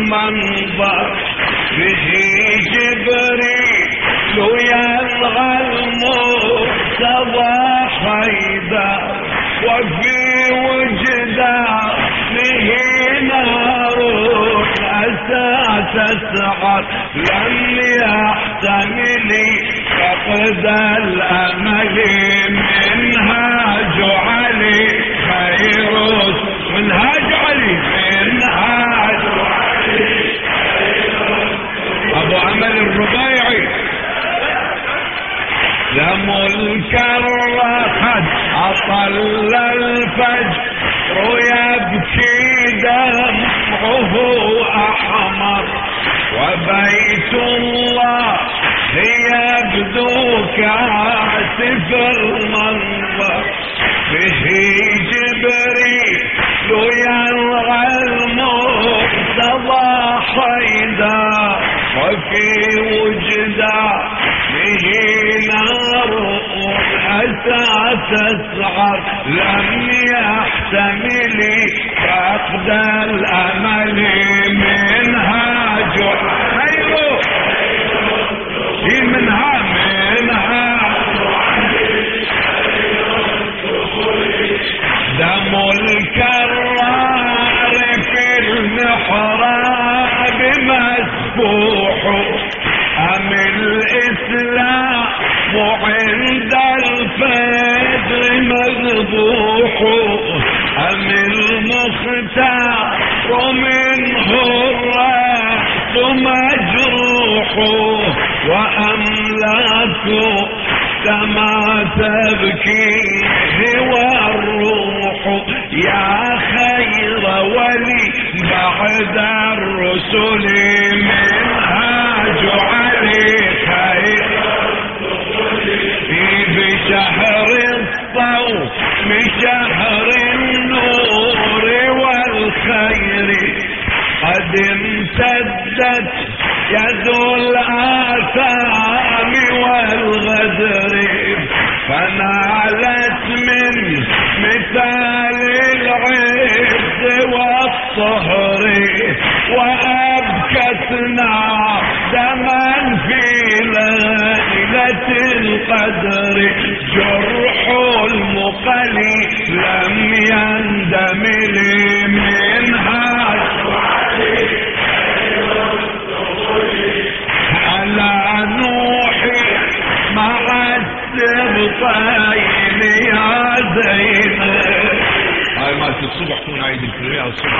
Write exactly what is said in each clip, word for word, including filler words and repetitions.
المنظر به جبريل يلغى المرتضى حيدر وفي وجدانه نار الأسى تسعر لم يحتمل فقد الأمل منهاج علي خير منهاج علي منهاج علي أبو عمل الربيعي دم الكرخد أطل الفجر يبكي دمعه أحمر وبيت الله يبدو كاسف المنظر به جبريل يلغى المرتضى حيدر وفي وجدانه نار الأسى تسعر لم يحتمل فقد الأمل منهاج خيره في منها منها دم الكرار في المحراب مسفوح أم الإسلام عند الفجر مذبوح أم المختار منه الرأس مجروح وأملاك كما تبكي والروح يا خير ولي بعد الرسل منهاج علي خير في بشهر الصوم شهر النور والخير قد امتدت يد الآثام والغدر فنالت من مثال العز والطهر وأبكتنا دما في ليلة القدر جرح المقلي لم يندمل منها على نوحي مع السبطين يا زينب هاي مالت الصبح تكون عيد الفريق الصبح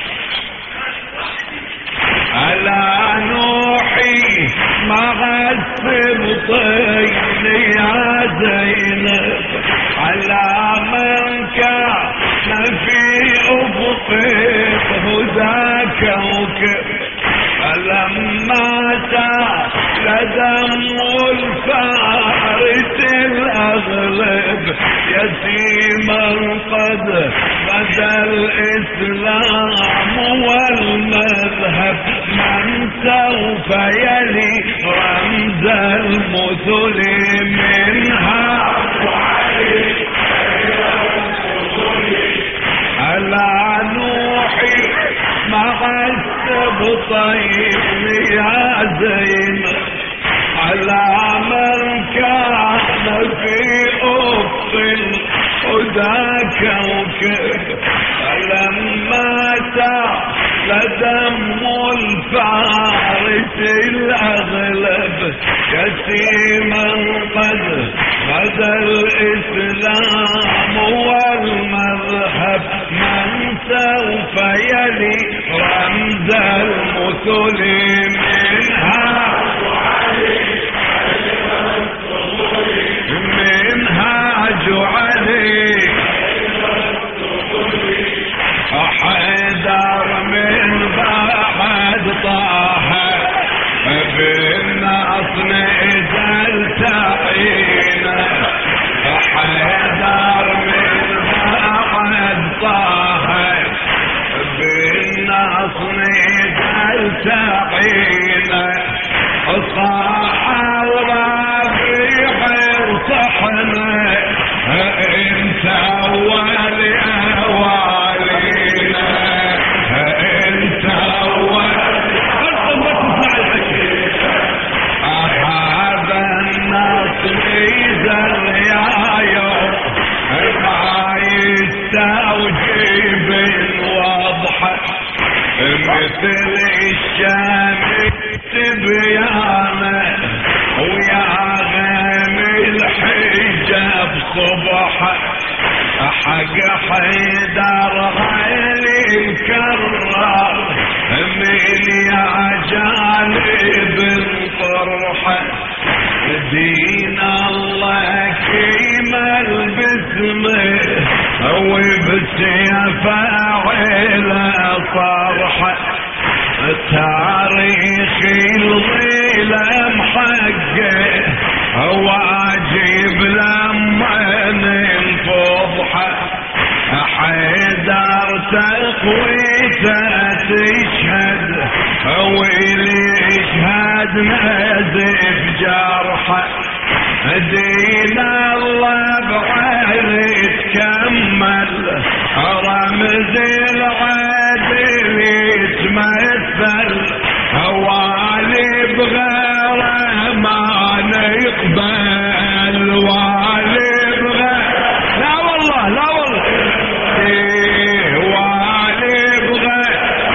على نوحي مع السبطين يا زينب على من كان في أفقك هدى كوكب فلما سال دم الفارس الأغلب يتيما قد بدا الإسلام والمذهب من سوف يلي رمز المثل منها على نوحي مع السبطين يا زينب على من كان في أفق الهدى كوكب فلما سال دم الفارس الأغلب يتيما قد بدا الإسلام والمذهب من سوف يلي رمز المثل منها منهاج علي حيدر من بعد طه بالناس نزل تعينه حيدر من بعد طه بالناس نزل تعينه مثل الشمس تبيانه ويا غيم الحجاب صبح حق حيدر غير مكرر من يا جانب الطرحه دين الله كيمل باسمه وبسيف عيله صرحه تاريخ الظلم حقه واجب لما ننفضحه حيدر تقويته تشهد واللي يشهد نزف جرحه دين الله بعلي تكمل رمز العدل يتمثل والي بغيره ما نقبل والي بغيره لا والله لا والله إيه والي بغيره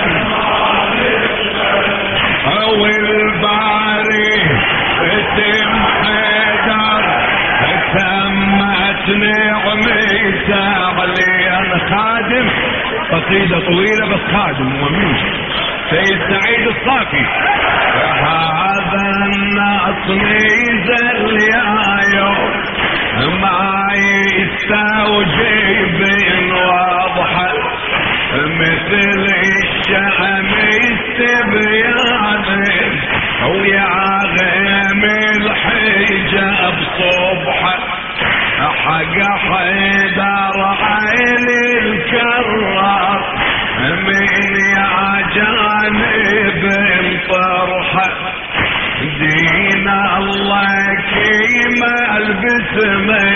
او الباري تم حيدر تمت نعمته علي خادم قصيدة طويلة بس خادم ومين سيد سعيد الصافي هذا الناس نزل يا يوم ما يستوجب واضحة مثل الشمس تبيانه ويا غيم الحجاب صبحه حق حيدر عيني الكرر من يا جانب الطرحه دين الله كيمل باسمه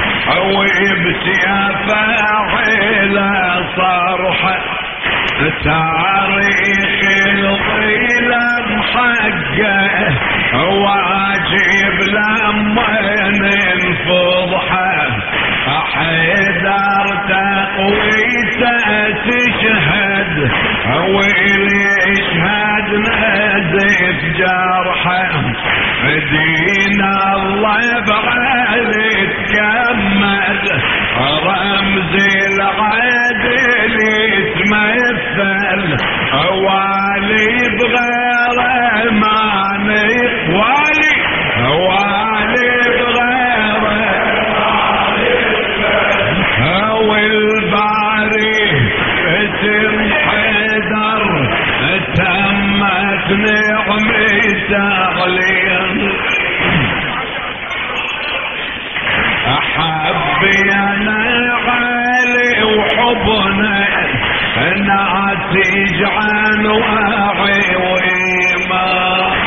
وبسيف عيله صرحه تاريخ الظلم حقه واجب لما ننفضحه حيدر تقويته تشهد واللي يشهد نزف جرحه دين الله بعلي تكمل رمز العدل يتمثل والي بغيره ما نقوالي والي بغيره والباري اسم حيدر تمت نعمته علينا احب انا علي وحبنا ناتج عن وعي وايمان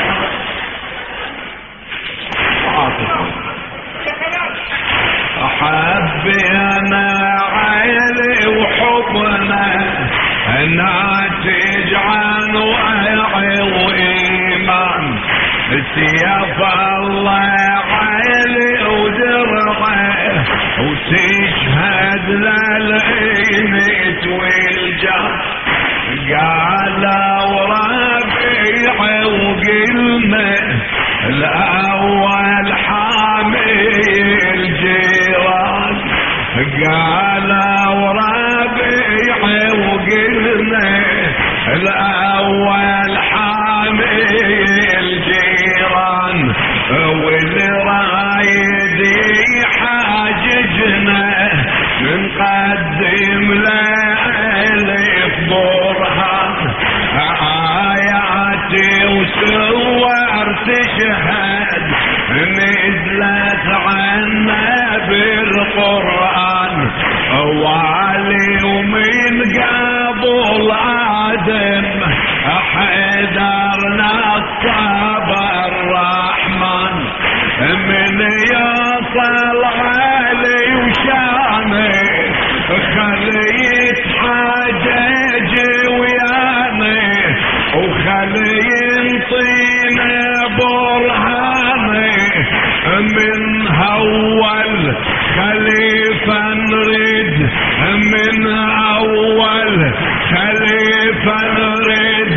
احب انا علي وحبنا ناتج عن وعي وايمان سيف الله عيلي ودرعه وتشهد للعين والجاه قالوا ربيع وقلنا الاول حامي الجيران قالوا ربيع وقلنا الاول حامي الجيران واللي رايد يحاججنا نقدم له الف برهان آياتي وسور تشهد نزلت عنا بالقرآن وعلي ومن قبل آدم حيدرنا الصبر الرحمن من يصل علي وشاني خلي يتحاجج وياني وخلي ينطينا برهاني من اول خليفة نريد من اول خليفة نريد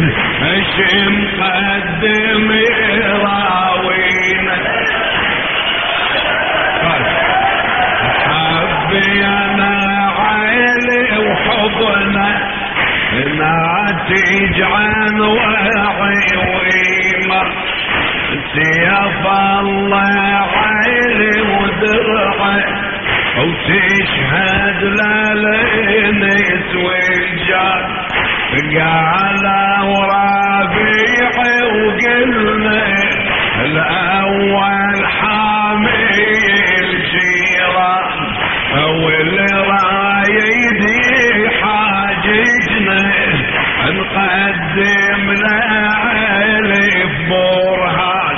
تجعل وعي ويمر سيف الله عيني ودرعي وتشهد للانس والجار قالوا ربيعي وقلنا الاول حامي الجيران واللي رايد حاجتنا نقدم له الف برهان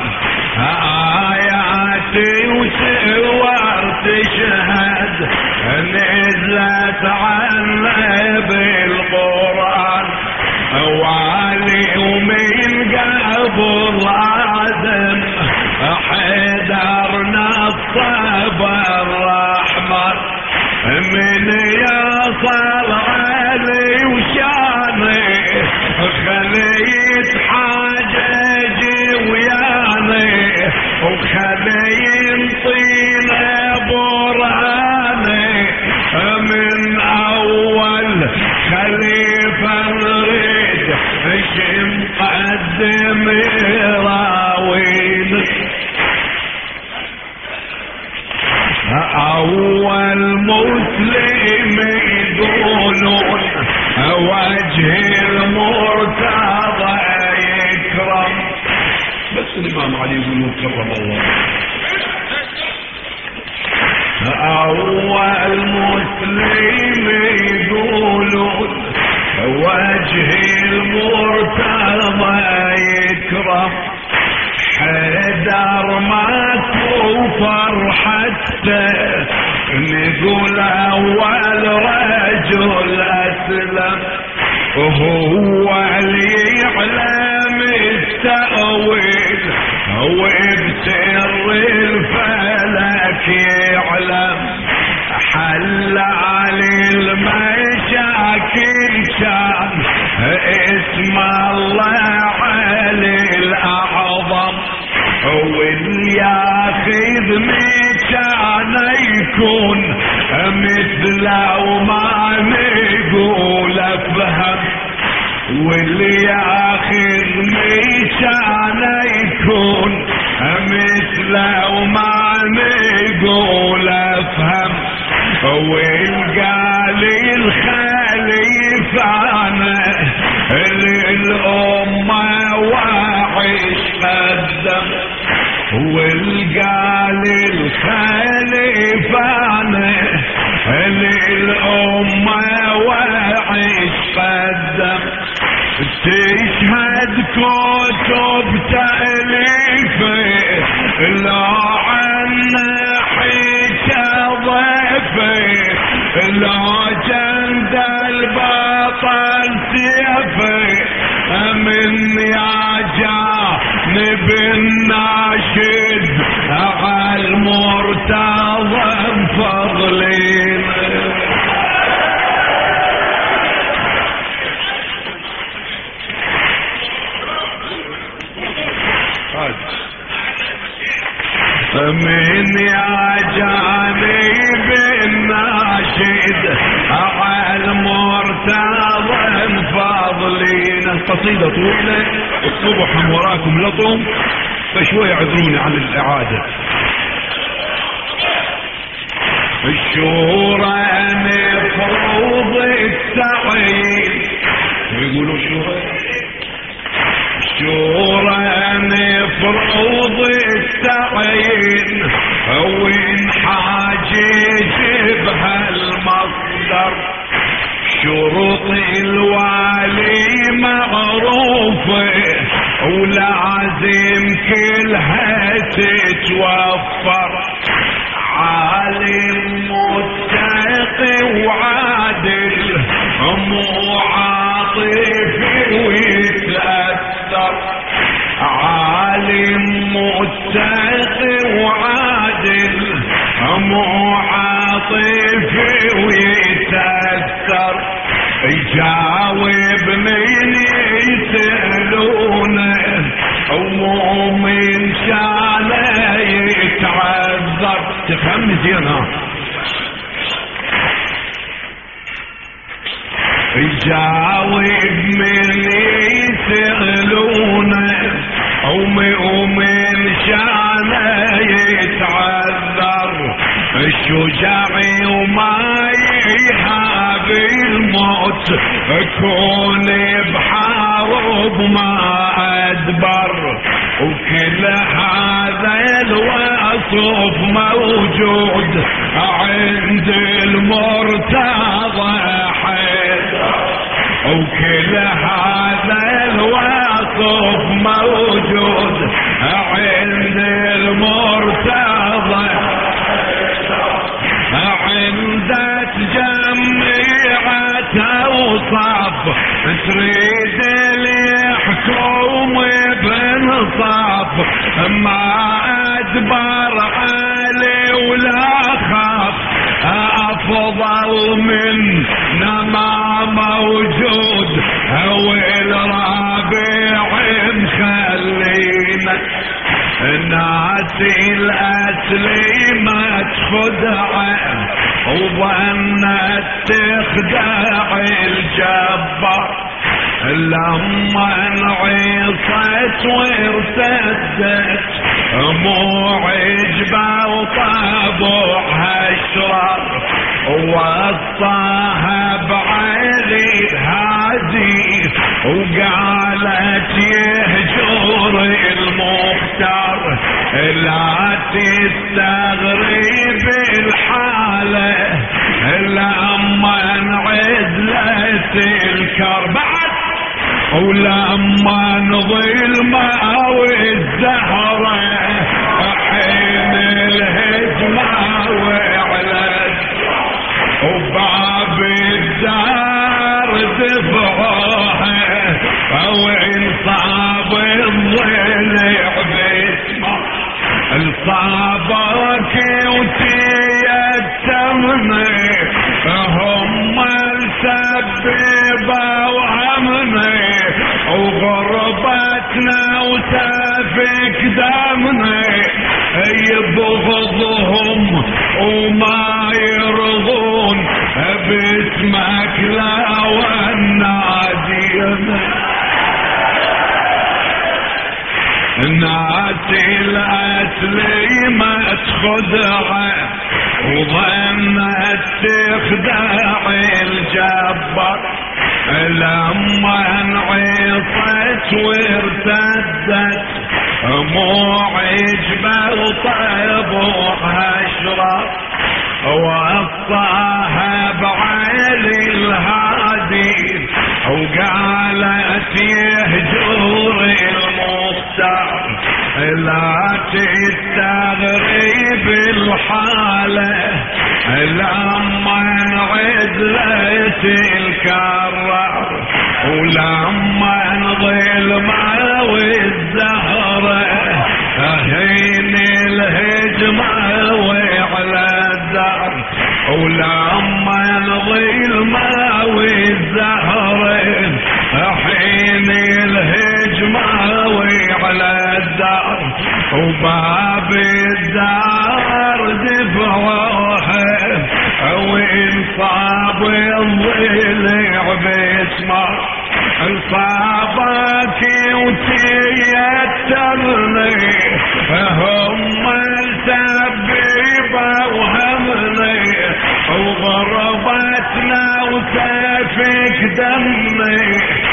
آياتي وسور تشهد نزلت عنا بالقرآن وعلي ومن قبل آدم حيدرنا الصبر الرحمن من يصل علي وشاني خليت حاججي وياني وخلي ينطينا برهاني من اول خليفة نريد ايش مقدم يراويني اول مسلم يقولون وجه المرتضى يكرم بس الامام علي يقولون كرم الله اول مسلم يقولون وجه المرتضى يكرم حيدر ما كفر حتى نقول اول رجل اسلم وهو اللي يعلم التأويل وبسر الفلك يعلم حل على المشاكل كان اسم الله علي الاعظم واللي ياخذ مكان يكون مثله وما نقول افهم واللي ياخذ مكان يكون مثله وما نقول افهم والقالي الخليفة انا للأمة وعيش قدم والقالي الخليفة انا للأمة وعيش قدم تشهد كتب تأليفه لا عنا حكى ضيفه لا جند البطل سيفه من يا جانب الناشد على المرتضى فضلين من يا جانب الناشد على المرتضى فاضلين. القصيدة طويلة الصبح وراكم لطم فشوي اعذروني عن الاعادة. الشورى مفروض التعيين يقولوا شورى الشورى مفروض التعيين وين حاجج بهالمصدر شروط الوالي معروفة ولازم كلها تتوفر عالم متقي وعادل مو عاطفي ويتأثر عالم متقي وعادل مو عاطفي ويتأثر يجاوب من يسألونه ومؤمن شانه يتعذر. تفهمني زين ها؟ يجاوب من يسألونه ومن شانه يتعذر الشجاع وما يهاب الموت كون بحارب ما أدبر وكل هذا الوصف موجود عند المرتضى حيدر وكل هذا الوصف موجود عند المرتضى عندك جميعة أوصاف تريد اللي يحكم بنصاف ما أدبر علي ولا خاف أفضل من ما موجود هو الرابع مخلينا ناسي الأسلي ما تخدع وظنت تخدع الجبار لما انعصت وارتدت مو عجبة وطبعها اشرار ووصاها بعلي هادي وقالت يهجر المختار لا تستغرب الحالة لما انعزلت الكربعة ولما نظلمة والزهرة حين الهجمة وعلت وباب الدار دفعوها وإن صاب الضلع باسمه الصابك وتيتمني هم السببة وهمني وغربتنا وسافك دمني يبغضهم وما يرضون باسمك لا والنادينا ناسي الأسلي ما تخدع وظنت تخدع الجبار لما انعصت وارتدت مو عجبة وطبعها اشرار وصاها بعلي الهادي وقالت يهجر المختار لا تستغرب الحالة لما انعزلت الكرار ولما انظلمة والزهرة هين الهجمة وعلى الدار ولما انظلمة والزهرة حين الهجمة وعلى الدار وباب الدار دفعوها وإن صاب الضلع باسمه صابك وتيتمني هم السبيبة وهمني وغربتنا وسافك دمي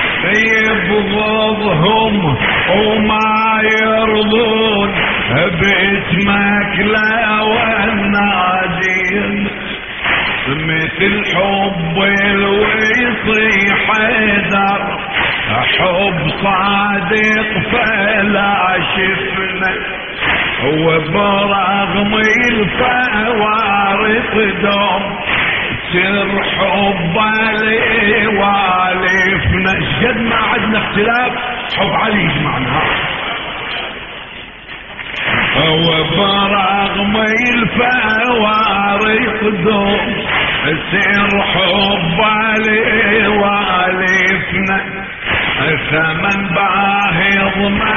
يبغضهم وما يرضون باسمك لا والنادين مثل حب الويصي حيدر حب صادق فلا شفنا وبرغم الفوارق دوم سر حب علي والفنا شد ما عدنا اختلاف حب علي يجمعنا وبرغم الفوارق دوم سر حب علي والفنا ثمن باهظ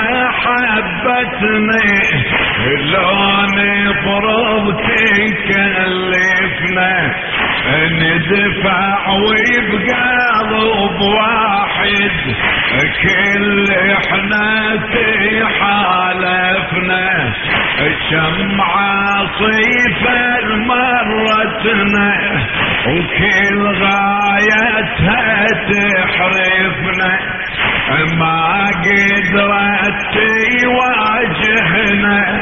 محبتني لو نفرض تكلفنا ندفع وبقلب واحد كل احنا تحالفنا الشمعة صيفا مرتنا وكل غايتها تحرفنا ما قدرت تواجهنا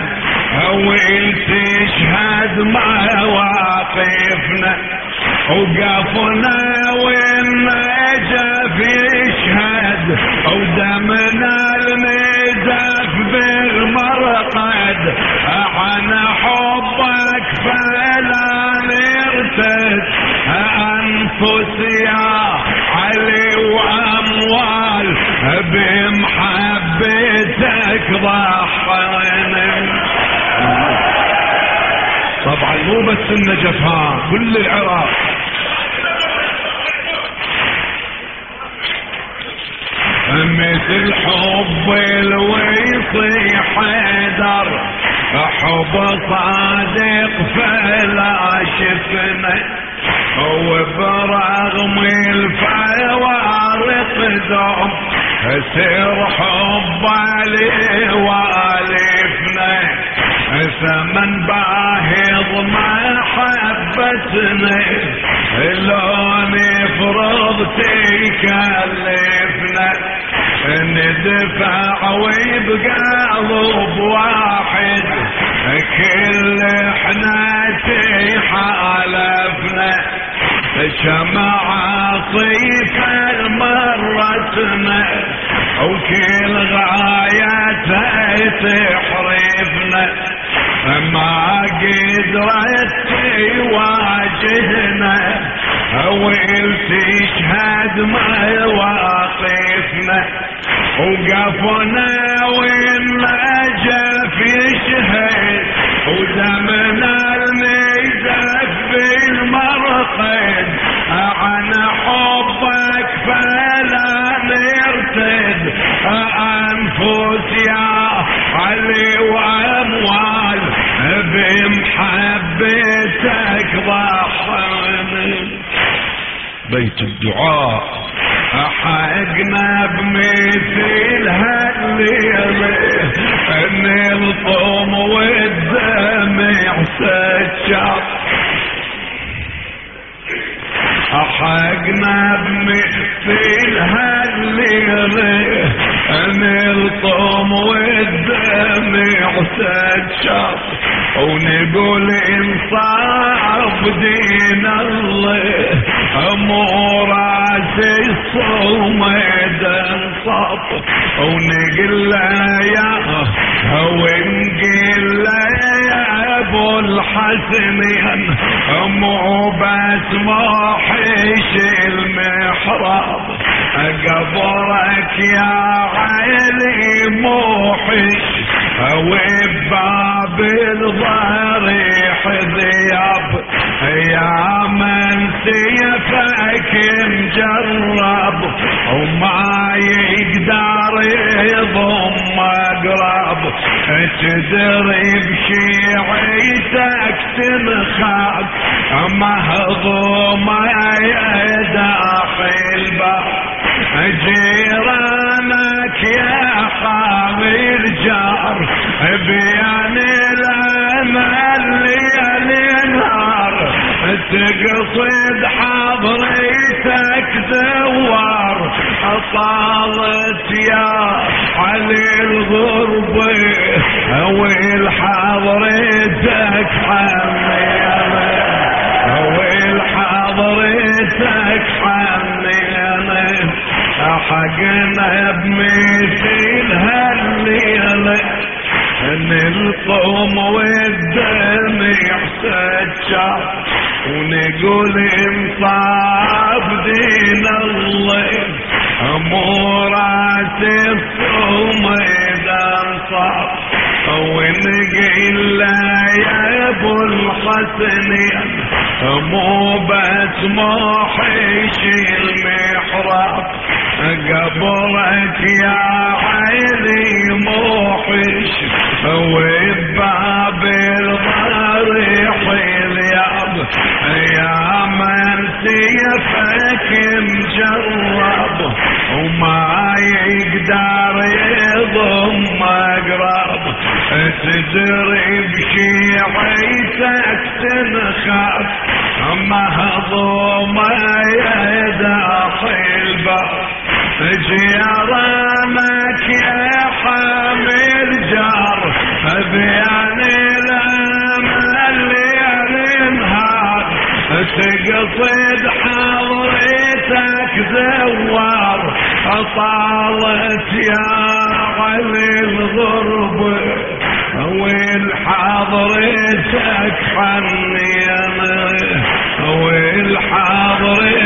وتشهد مواقفنا وقفنا والنجف يشهد ودمنا المزف بالمرقد عن حبك فلا نرتد أنفس يا علي وأموال بمحبتك ضحينا. طبعا مو بس النجف، ها كل العراق. مثل حب الويصي حيدر حب صادق فلا شفنا وبرغم الفوارق دوم سر حب علي والفنا ثمن باهظ محبتنا لو نفرض تكلفنا ندفع وبقلب واحد كل احنا تحالفنا شمعة صيفا مرتنا وكل غايتها تحرفنا ما قدرت تواجهنا وتشهد مواقفنا وقفنا والنجف يشهد ودمنا الميزف بالمرقد عن حبك فلا نرتد أنفس يا علي وأموال بمحبتك ضحنا. بيت الدعاء حقنا بمثل هالليلة نلطم والدمع سجر حقنا بمثل هالليلة نلطم والدمع سجر ونقول انصاف دين الله مو راس الصمد انصاف ونقول يا ونقول يا ابو الحسنين مو بس محيش المحراب قبرك يا عيلي موحش وباب الضريح ذياب يا من سيفك مجرب وما يقدر يضم اقرب تدري بشيعتك تنخاب مهضومة يا داخل باب جيرانك يا حامي الجار بيان الامل ليل نهار تقصد حضرتك دوار طالت يا علي الغربة والحضرتك حميمة والحضرتك حميمة حقنا بمثل هالليلة نلطم والدمع سجر ونقول انصاف دين الله مو راس الصمد انصاف ونقول يا ابو الحسنين مو بس محيش المحراب قبرك يا عيني موحش وباب الضريح الياب يا من مجرب وما يقدر يضم اقرب، تدري بشيعتك تنخاف مهضومة يا داخل باب، جيرانك يا حامل جار بيان الامل يا النهار، تقصد حضرتك زوار طالت يا علي الغربة والحضرتك حنينة والحضرتك